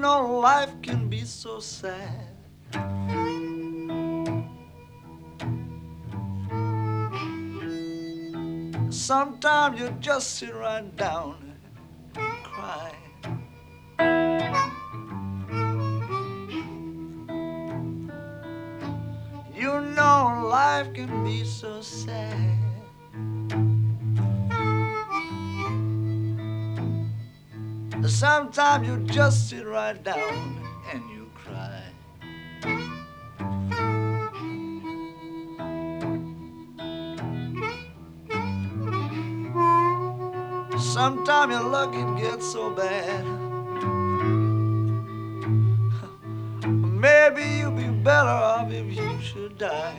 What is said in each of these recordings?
know life can be so sad. Sometimes you just sit right down and cry. You know life can be so sad. Sometimes you just sit right down and you cry. Sometimes your luck it gets so bad. Maybe you'd be better off if you should die.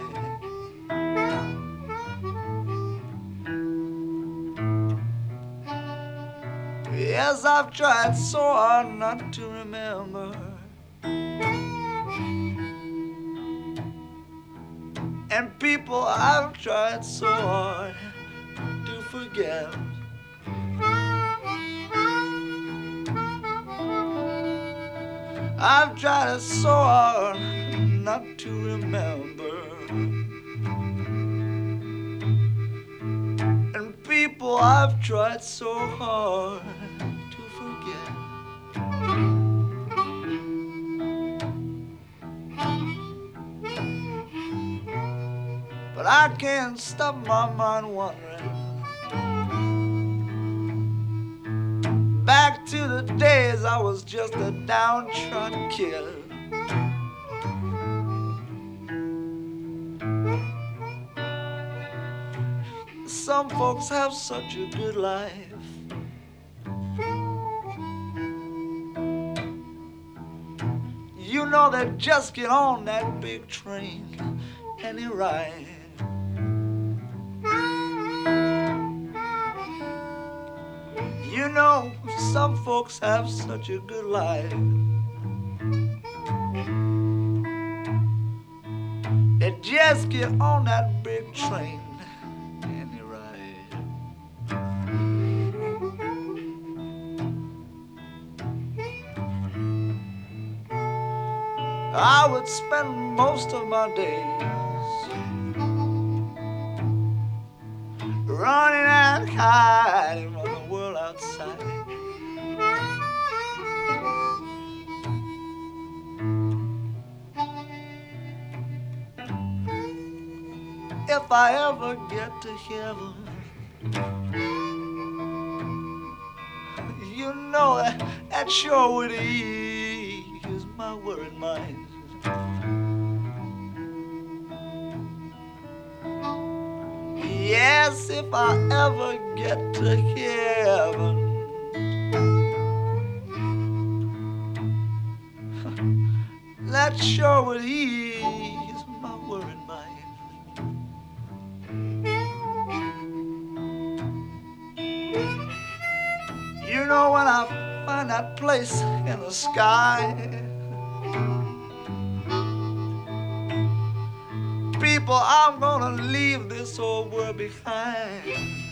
Yes, I've tried so hard not to remember. And people, I've tried so hard to forget. I've tried so hard not to remember. And people, I've tried so hard to forget. But I can't stop my mind wandering back to the days I was just a downtrodden kid. Some folks have such a good life. You know they just get on that big train and they ride. You know some folks have such a good life. They just get on that big train and they ride. I would spend most of my days running and hiding from the world outside. If I ever get to heaven, you know that sure would ease my worried mind. Yes, if I ever get to heaven, that sure would ease my worried mind. You know when I find that place in the sky, people, I'm gonna leave this old world behind.